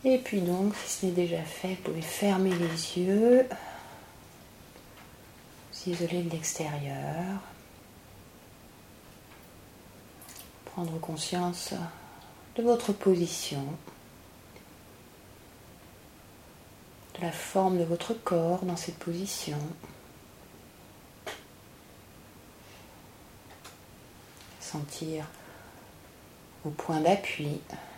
Et puis donc, si ce n'est déjà fait, vous pouvez fermer les yeux, vous isoler de l'extérieur, prendre conscience de votre position, de la forme de votre corps dans cette position. Sentir vos points d'appui.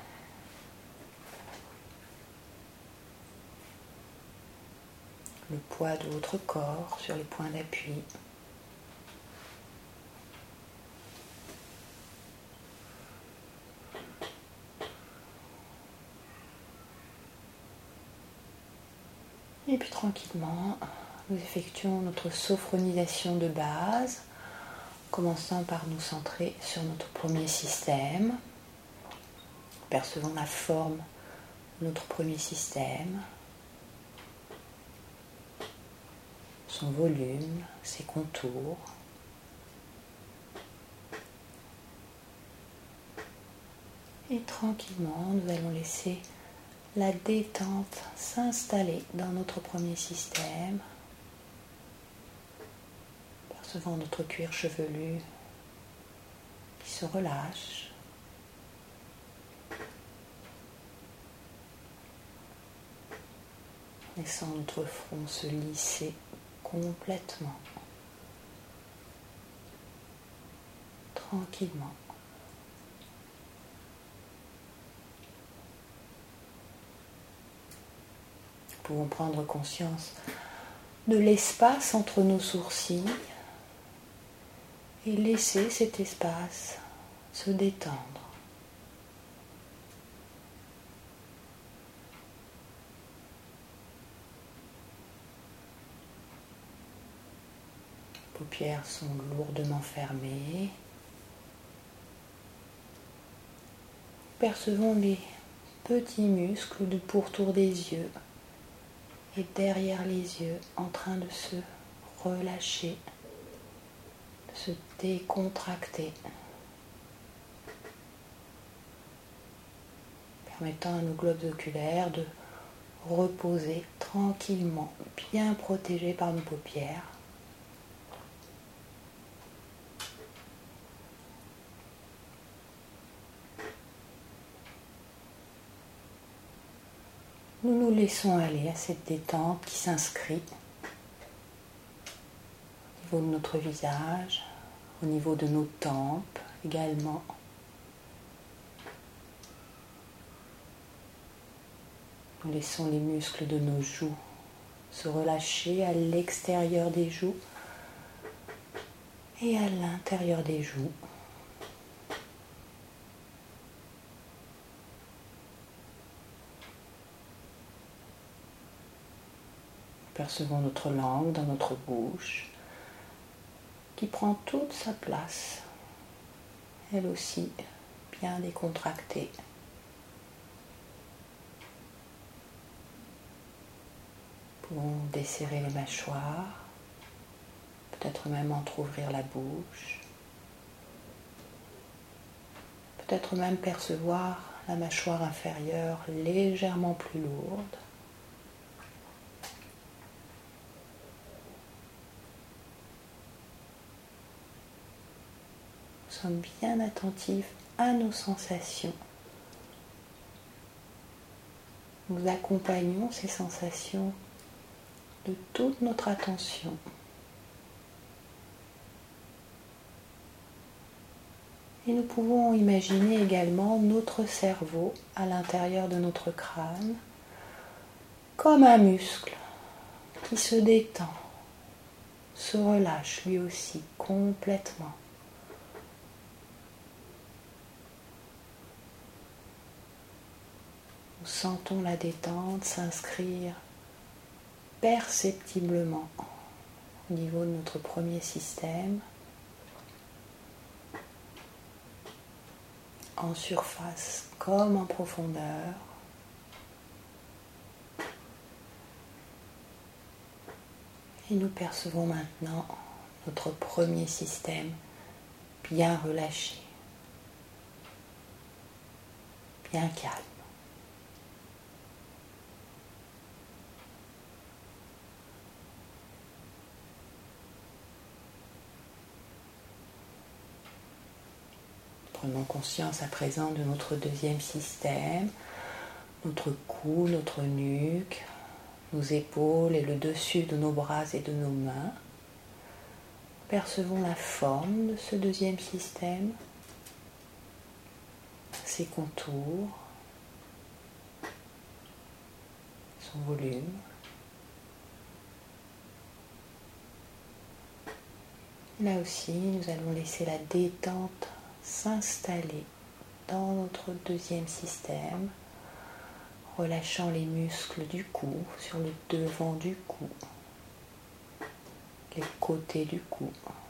Le poids de votre corps sur les points d'appui. Et puis tranquillement, nous effectuons notre sophronisation de base, commençant par nous centrer sur notre premier système. Percevons la forme de notre premier système, son volume, ses contours. Et tranquillement, nous allons laisser la détente s'installer dans notre premier système. Percevant notre cuir chevelu qui se relâche. Laissant notre front se lisser complètement, tranquillement. Nous pouvons prendre conscience de l'espace entre nos sourcils et laisser cet espace se détendre. Les paupières sont lourdement fermées. Percevons les petits muscles du pourtour des yeux et derrière les yeux en train de se relâcher, de se décontracter, permettant à nos globes oculaires de reposer tranquillement, bien protégés par nos paupières. Nous nous laissons aller à cette détente qui s'inscrit au niveau de notre visage, au niveau de nos tempes également. Nous laissons les muscles de nos joues se relâcher à l'extérieur des joues et à l'intérieur des joues. Percevons notre langue dans notre bouche qui prend toute sa place, elle aussi bien décontractée. Nous pouvons desserrer les mâchoires, peut-être même entrouvrir la bouche, peut-être même percevoir la mâchoire inférieure légèrement plus lourde. Nous sommes bien attentifs à nos sensations. Nous accompagnons ces sensations de toute notre attention. Et nous pouvons imaginer également notre cerveau à l'intérieur de notre crâne comme un muscle qui se détend, se relâche lui aussi complètement. Nous sentons la détente s'inscrire perceptiblement au niveau de notre premier système, en surface comme en profondeur. Et nous percevons maintenant notre premier système bien relâché, bien calme. Prenons conscience à présent de notre deuxième système, notre cou, notre nuque, nos épaules et le dessus de nos bras et de nos mains. Percevons la forme de ce deuxième système, ses contours, son volume. Là aussi, nous allons laisser la détente s'installer dans notre deuxième système, relâchant les muscles du cou sur le devant du cou, les côtés du cou.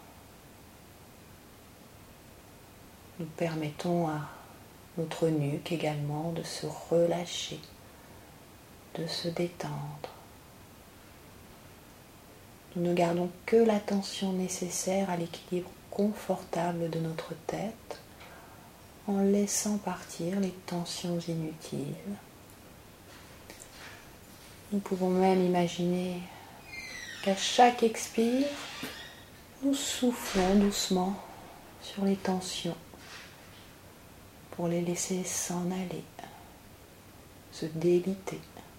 Nous permettons à notre nuque également de se relâcher, de se détendre. Nous ne gardons que l'attention nécessaire à l'équilibre confortable de notre tête en laissant partir les tensions inutiles. Nous pouvons même imaginer qu'à chaque expire, nous soufflons doucement sur les tensions pour les laisser s'en aller, se déliter.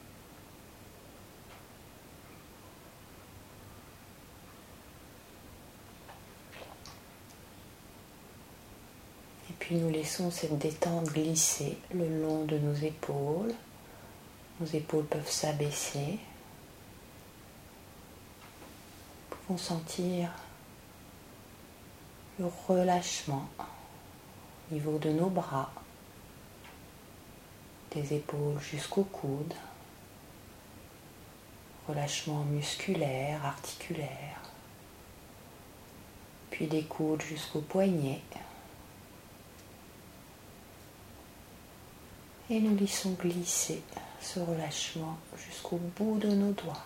Et puis nous laissons cette détente glisser le long de nos épaules. Nos épaules peuvent s'abaisser. Nous pouvons sentir le relâchement au niveau de nos bras, des épaules jusqu'au coude, relâchement musculaire, articulaire, puis des coudes jusqu'aux poignets. Et nous laissons glisser ce relâchement jusqu'au bout de nos doigts.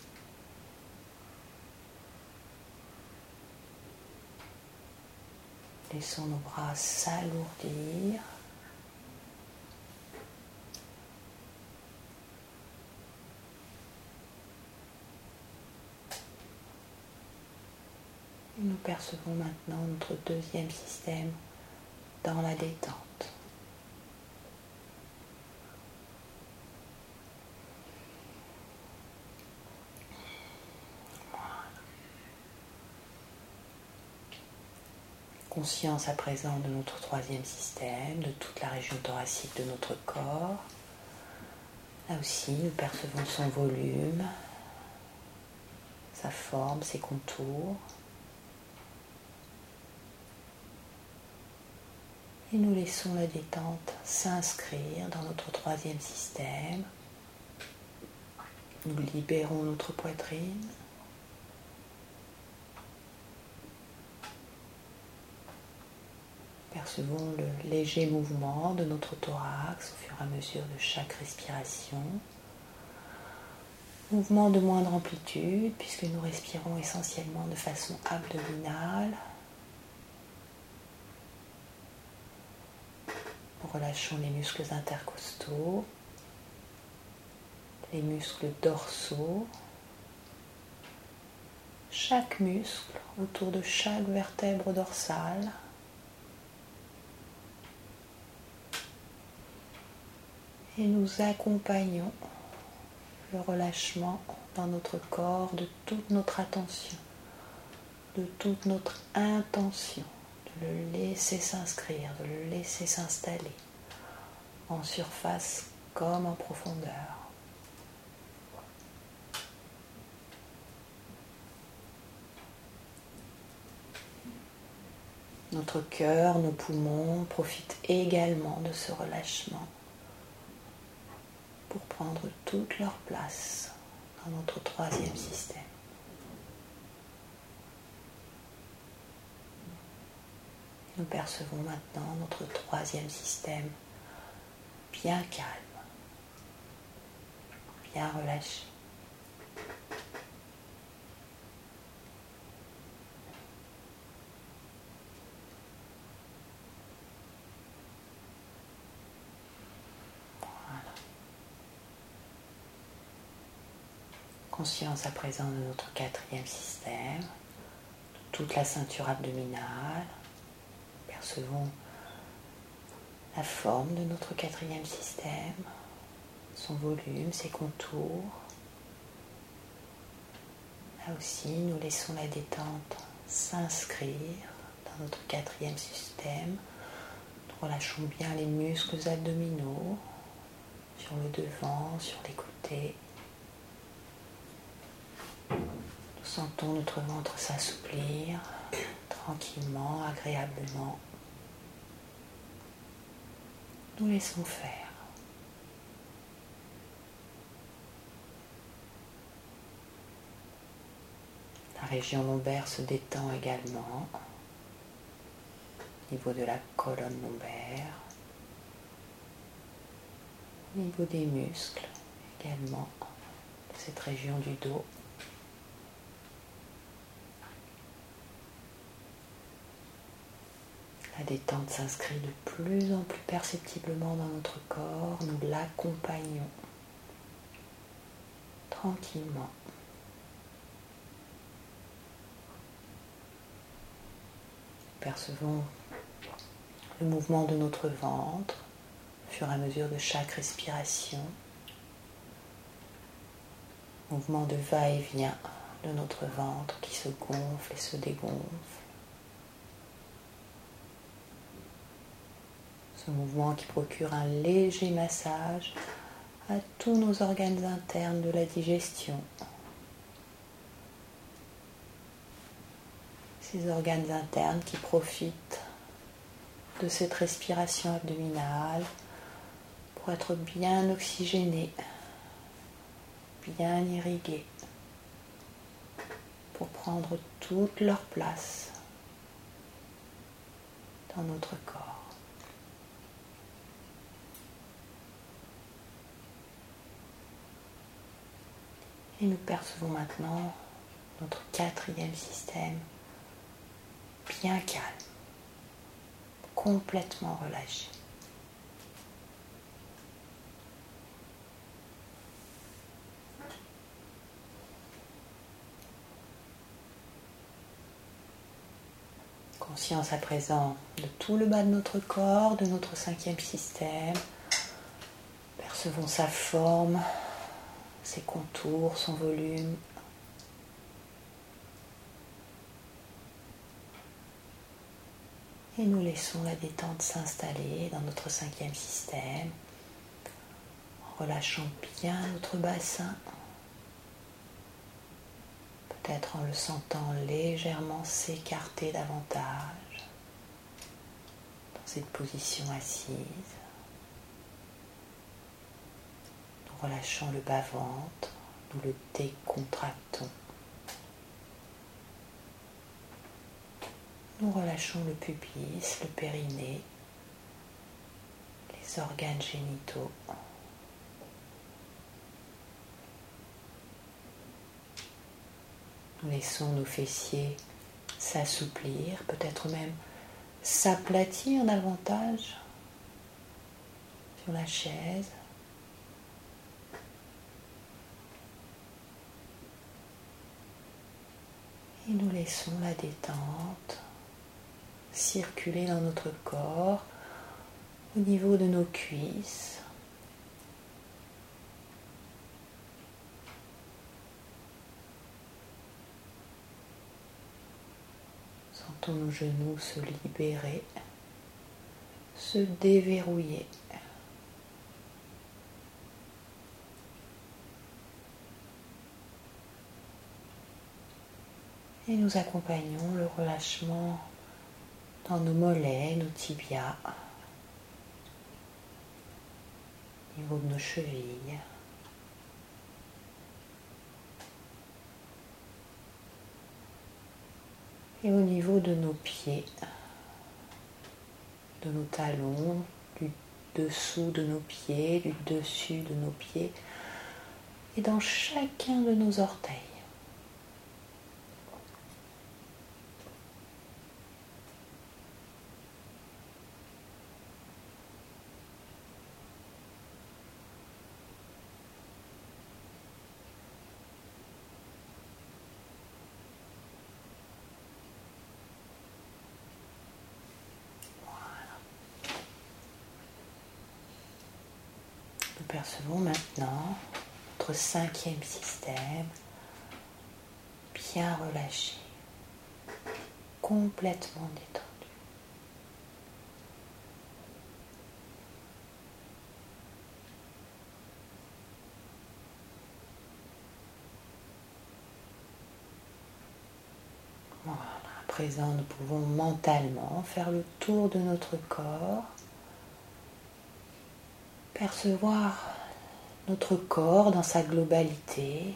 Laissons nos bras s'alourdir. Et nous percevons maintenant notre deuxième système dans la détente. Conscience à présent de notre troisième système, de toute la région thoracique de notre corps. Là aussi, nous percevons son volume, sa forme, ses contours. Et nous laissons la détente s'inscrire dans notre troisième système. Nous libérons notre poitrine. Percevons le léger mouvement de notre thorax au fur et à mesure de chaque respiration. Mouvement de moindre amplitude puisque nous respirons essentiellement de façon abdominale. Nous relâchons les muscles intercostaux, les muscles dorsaux, chaque muscle autour de chaque vertèbre dorsale. Et nous accompagnons le relâchement dans notre corps de toute notre attention, de toute notre intention, de le laisser s'inscrire, de le laisser s'installer en surface comme en profondeur. Notre cœur, nos poumons profitent également de ce relâchement pour prendre toute leur place dans notre troisième système. Nous percevons maintenant notre troisième système bien calme, bien relâché. Conscience à présent de notre quatrième système, de toute la ceinture abdominale. Percevons la forme de notre quatrième système, son volume, ses contours. Là aussi, nous laissons la détente s'inscrire dans notre quatrième système. Nous relâchons bien les muscles abdominaux sur le devant, sur les côtés. Nous sentons notre ventre s'assouplir tranquillement, agréablement. Nous laissons faire. La région lombaire se détend également au niveau de la colonne lombaire, au niveau des muscles également, de cette région du dos. La détente s'inscrit de plus en plus perceptiblement dans notre corps, nous l'accompagnons tranquillement. Percevons le mouvement de notre ventre au fur et à mesure de chaque respiration, mouvement de va-et-vient de notre ventre qui se gonfle et se dégonfle. Ce mouvement qui procure un léger massage à tous nos organes internes de la digestion. Ces organes internes qui profitent de cette respiration abdominale pour être bien oxygénés, bien irrigués, pour prendre toute leur place dans notre corps. Et nous percevons maintenant notre quatrième système bien calme, complètement relâché. Conscience à présent de tout le bas de notre corps, de notre cinquième système. Percevons sa forme, ses contours, son volume. Et nous laissons la détente s'installer dans notre cinquième système, en relâchant bien notre bassin, peut-être en le sentant légèrement s'écarter davantage dans cette position assise. Nous relâchons le bas-ventre, nous le décontractons. Nous relâchons le pubis, le périnée, les organes génitaux. Nous laissons nos fessiers s'assouplir, peut-être même s'aplatir davantage sur la chaise. Et nous laissons la détente circuler dans notre corps au niveau de nos cuisses. Sentons nos genoux se libérer, se déverrouiller. Et nous accompagnons le relâchement dans nos mollets, nos tibias, au niveau de nos chevilles. Et au niveau de nos pieds, de nos talons, du dessous de nos pieds, du dessus de nos pieds et dans chacun de nos orteils. percevons maintenant notre cinquième système bien relâché, complètement détendu. Voilà, à présent nous pouvons mentalement faire le tour de notre corps, percevoir notre corps dans sa globalité,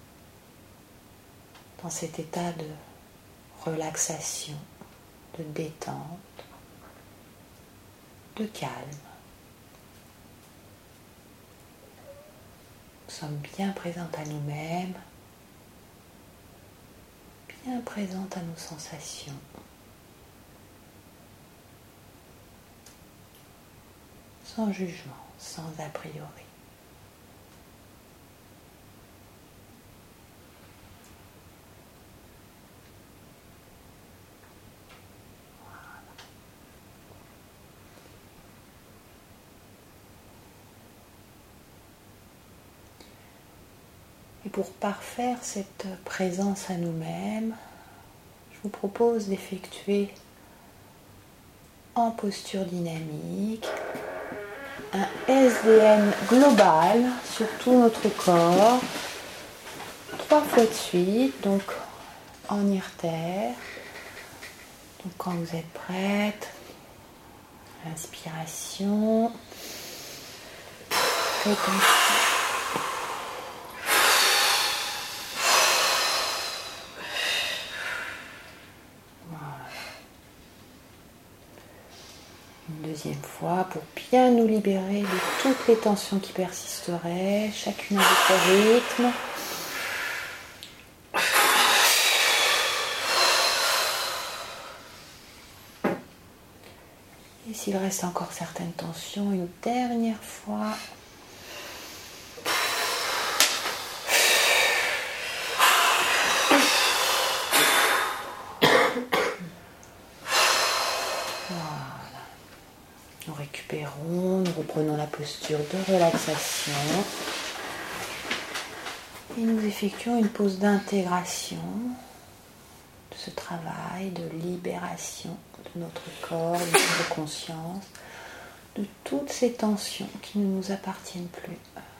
dans cet état de relaxation, de détente, de calme. Nous sommes bien présentes à nous-mêmes, bien présentes à nos sensations. Sans jugement, sans a priori. Et pour parfaire cette présence à nous-mêmes, je vous propose d'effectuer en posture dynamique un SDN global sur tout notre corps, 3 fois de suite, donc en IRTER. Donc quand vous êtes prête, inspiration, rétention. Une deuxième fois pour bien nous libérer de toutes les tensions qui persisteraient, chacune à votre rythme. Et s'il reste encore certaines tensions, une dernière fois. Nous récupérons, nous reprenons la posture de relaxation et nous effectuons une pause d'intégration de ce travail de libération de notre corps, de notre conscience, de toutes ces tensions qui ne nous appartiennent plus.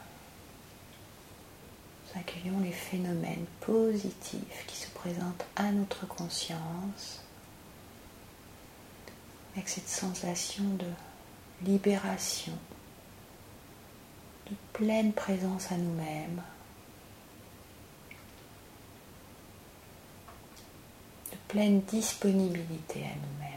Nous accueillons les phénomènes positifs qui se présentent à notre conscience avec cette sensation de libération, de pleine présence à nous-mêmes, de pleine disponibilité à nous-mêmes.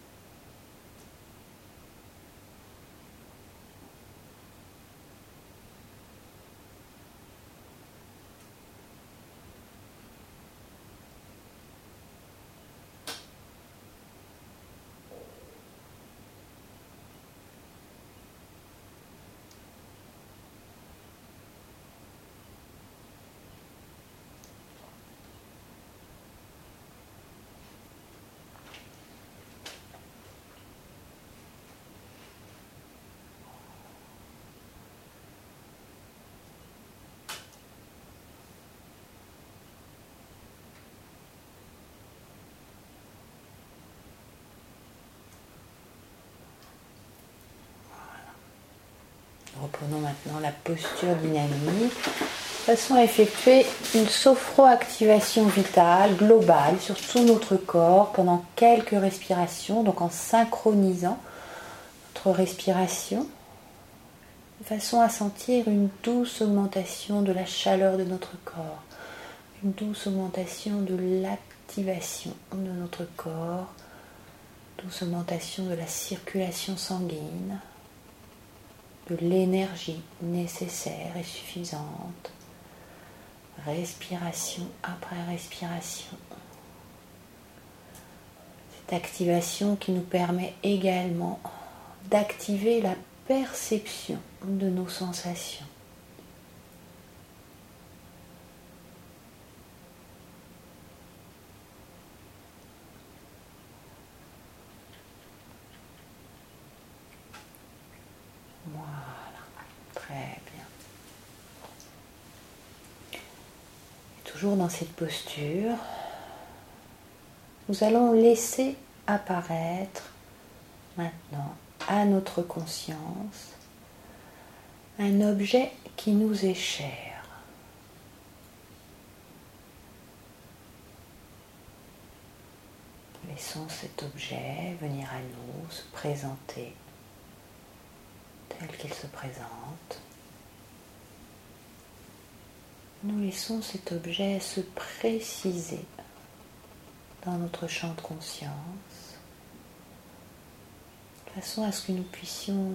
Reprenons maintenant la posture dynamique, de façon à effectuer une sophroactivation vitale globale sur tout notre corps pendant quelques respirations, donc en synchronisant notre respiration, de façon à sentir une douce augmentation de la chaleur de notre corps, une douce augmentation de l'activation de notre corps, douce augmentation de la circulation sanguine, de l'énergie nécessaire et suffisante, respiration après respiration. Cette activation qui nous permet également d'activer la perception de nos sensations. Voilà, très bien. Toujours dans cette posture, nous allons laisser apparaître maintenant à notre conscience un objet qui nous est cher. Laissons cet objet venir à nous, se présenter tel qu'il se présente. Nous laissons cet objet se préciser dans notre champ de conscience, de façon à ce que nous puissions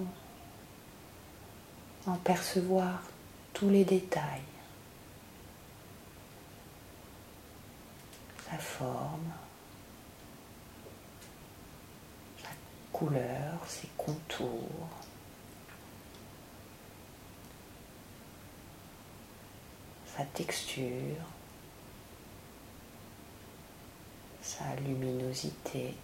en percevoir tous les détails, sa forme, sa couleur, ses contours, sa texture, sa luminosité,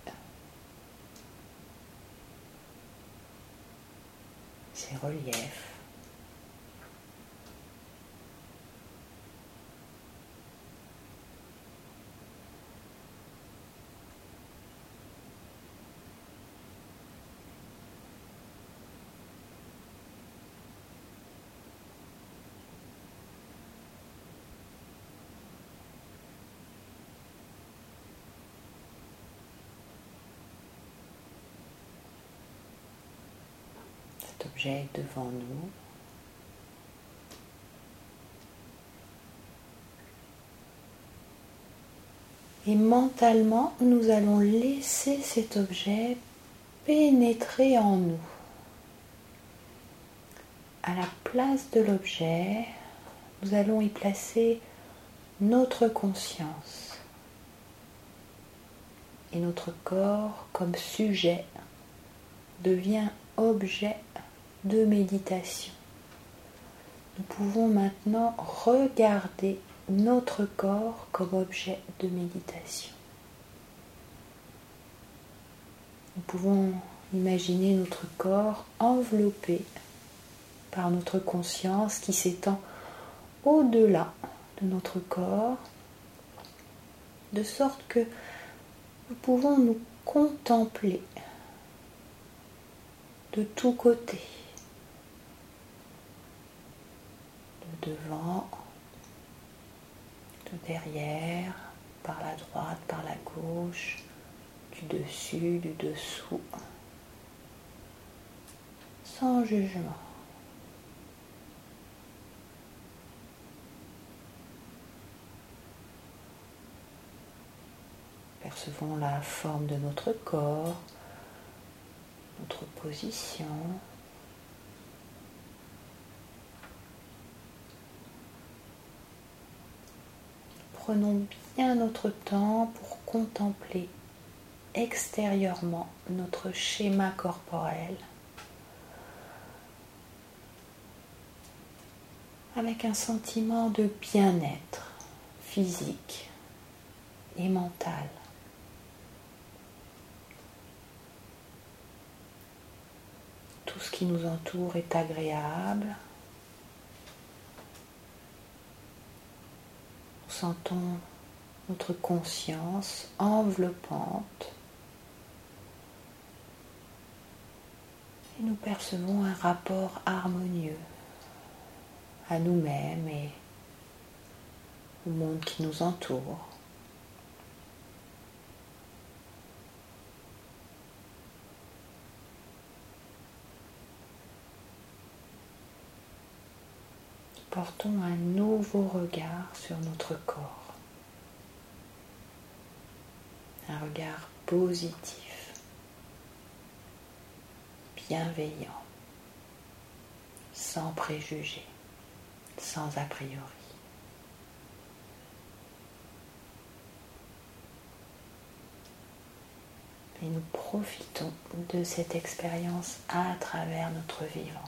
ses reliefs. Cet objet est devant nous. Et mentalement, nous allons laisser cet objet pénétrer en nous. À la place de l'objet, nous allons y placer notre conscience et notre corps comme sujet devient objet de méditation. Nous pouvons maintenant regarder notre corps comme objet de méditation. Nous pouvons imaginer notre corps enveloppé par notre conscience qui s'étend au-delà de notre corps, de sorte que nous pouvons nous contempler de tous côtés, de devant, de derrière, par la droite, par la gauche, du dessus, du dessous, sans jugement. Percevons la forme de notre corps, notre position. Prenons bien notre temps pour contempler extérieurement notre schéma corporel avec un sentiment de bien-être physique et mental. Tout ce qui nous entoure est agréable. Nous sentons notre conscience enveloppante et nous percevons un rapport harmonieux à nous-mêmes et au monde qui nous entoure. Portons un nouveau regard sur notre corps, un regard positif, bienveillant, sans préjugés, sans a priori. Et nous profitons de cette expérience à travers notre vivance.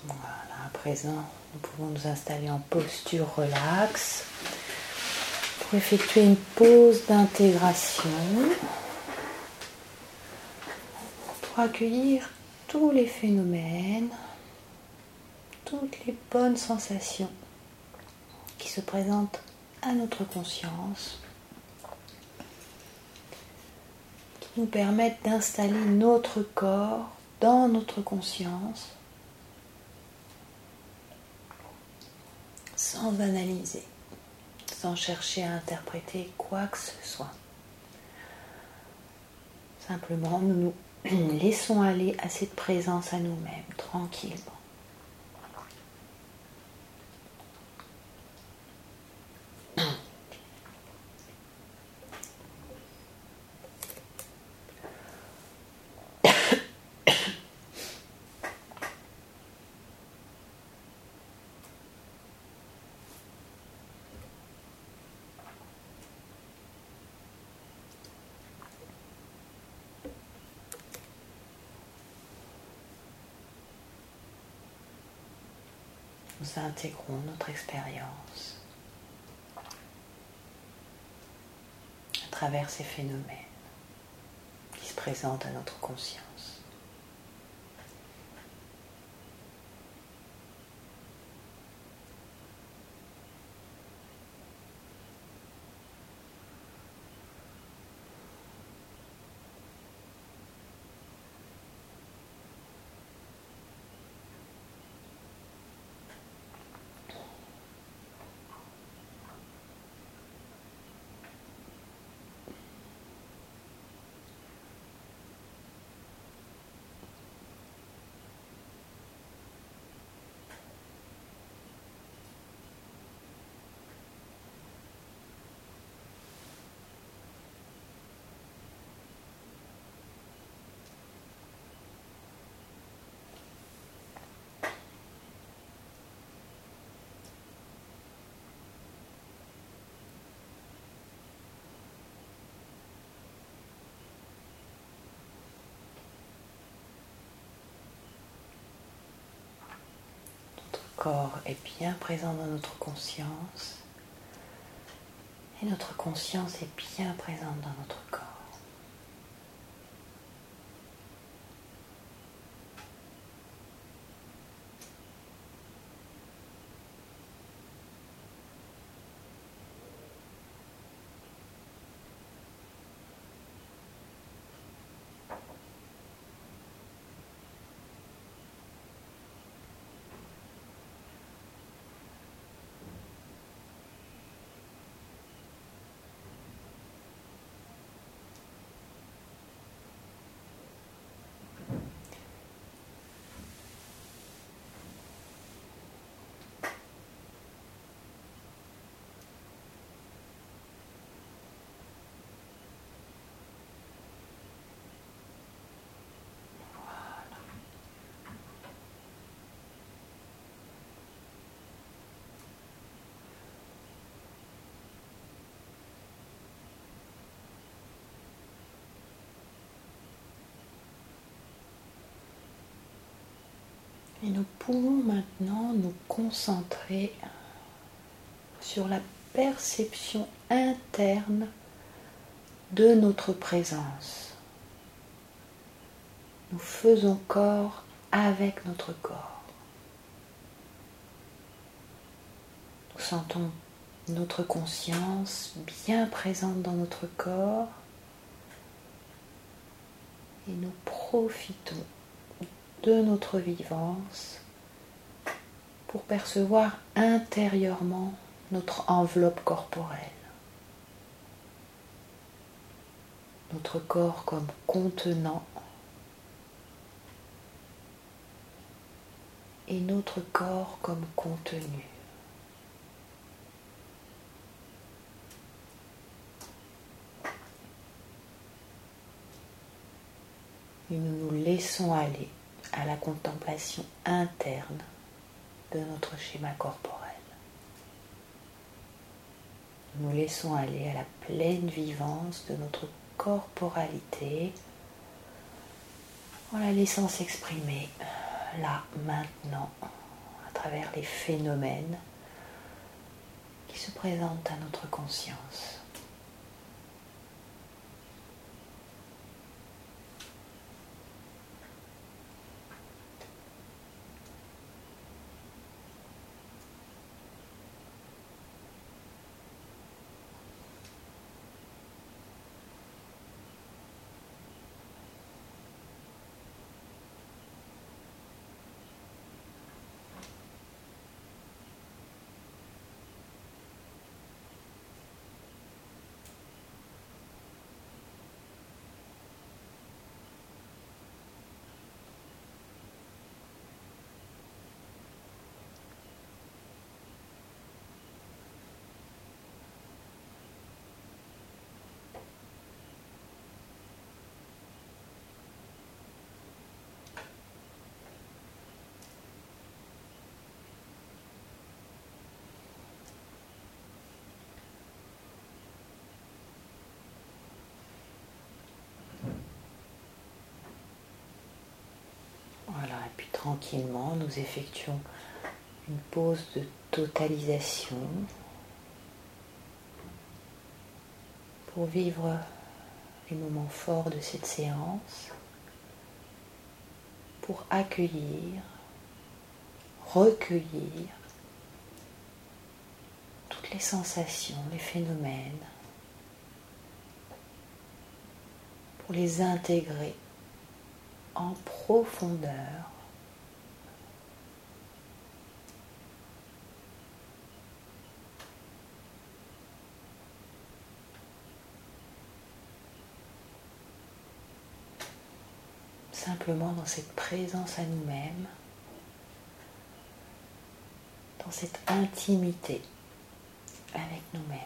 Voilà, à présent, nous pouvons nous installer en posture relaxe pour effectuer une pause d'intégration, pour accueillir tous les phénomènes, toutes les bonnes sensations qui se présentent à notre conscience, qui nous permettent d'installer notre corps dans notre conscience sans analyser, sans chercher à interpréter quoi que ce soit. Simplement, nous nous laissons aller à cette présence à nous-mêmes, tranquillement. Nous intégrons notre expérience à travers ces phénomènes qui se présentent à notre conscience. Notre corps est bien présent dans notre conscience et notre conscience est bien présente dans notre corps. Et nous pouvons maintenant nous concentrer sur la perception interne de notre présence. Nous faisons corps avec notre corps. Nous sentons notre conscience bien présente dans notre corps et nous profitons de notre vivance pour percevoir intérieurement notre enveloppe corporelle. Notre corps comme contenant et notre corps comme contenu. Et nous nous laissons aller à la contemplation interne de notre schéma corporel. Nous laissons aller à la pleine vivance de notre corporalité en la laissant s'exprimer là, maintenant, travers les phénomènes qui se présentent à notre conscience. Voilà, et puis tranquillement, nous effectuons une pause de totalisation pour vivre les moments forts de cette séance, pour accueillir, recueillir toutes les sensations, les phénomènes, pour les intégrer en profondeur simplement dans cette présence à nous-mêmes, dans cette intimité avec nous-mêmes.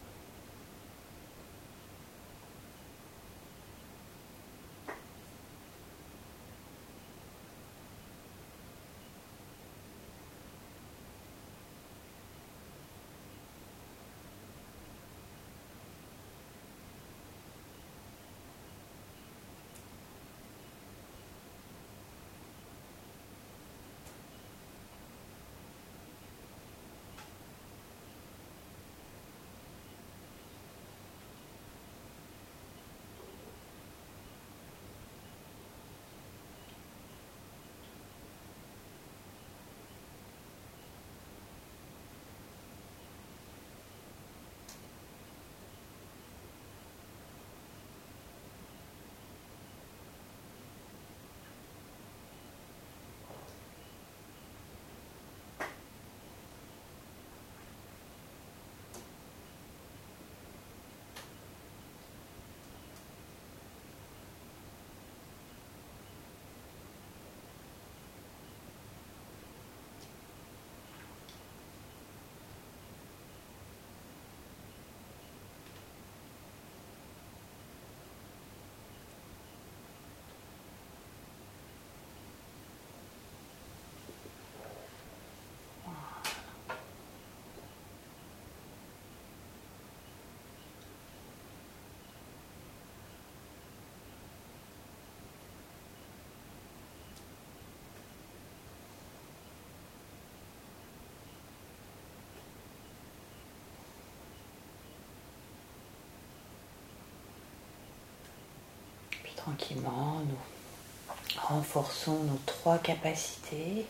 Tranquillement, nous renforçons nos 3 capacités.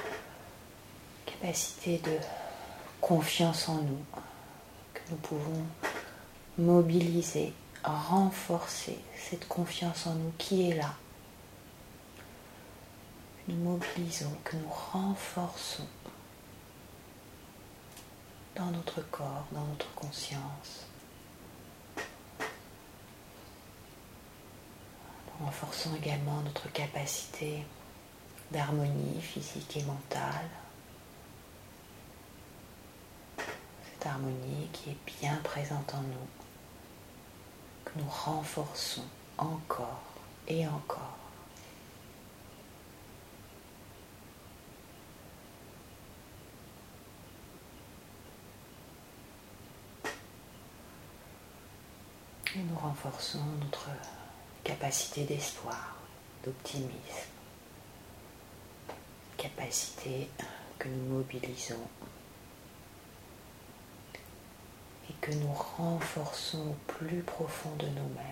Capacité de confiance en nous, que nous pouvons mobiliser, renforcer cette confiance en nous qui est là. Nous mobilisons, que nous renforçons dans notre corps, dans notre conscience. Nous renforçons également notre capacité d'harmonie physique et mentale. Cette harmonie qui est bien présente en nous, que nous renforçons encore et encore. Et nous renforçons notre capacité d'espoir, d'optimisme, capacité que que nous mobilisons et que nous renforçons au plus profond de nous-mêmes.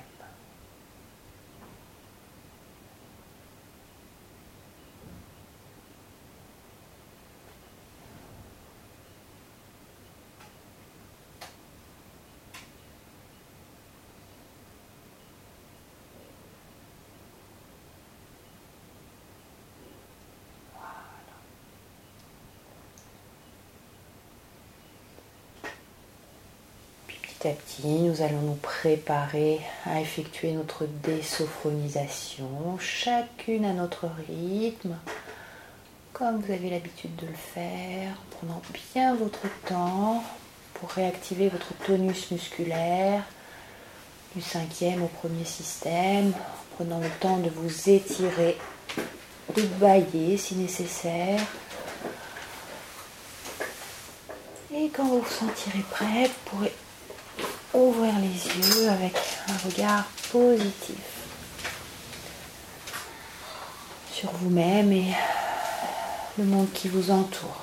Petit à petit, nous allons nous préparer à effectuer notre désophronisation, chacune à notre rythme, comme vous avez l'habitude de le faire, en prenant bien votre temps pour réactiver votre tonus musculaire du 5e au 1er système, en prenant le temps de vous étirer, de bâiller si nécessaire. Et quand vous vous sentirez prêt, vous pourrez ouvrir les yeux avec un regard positif sur vous-même et le monde qui vous entoure.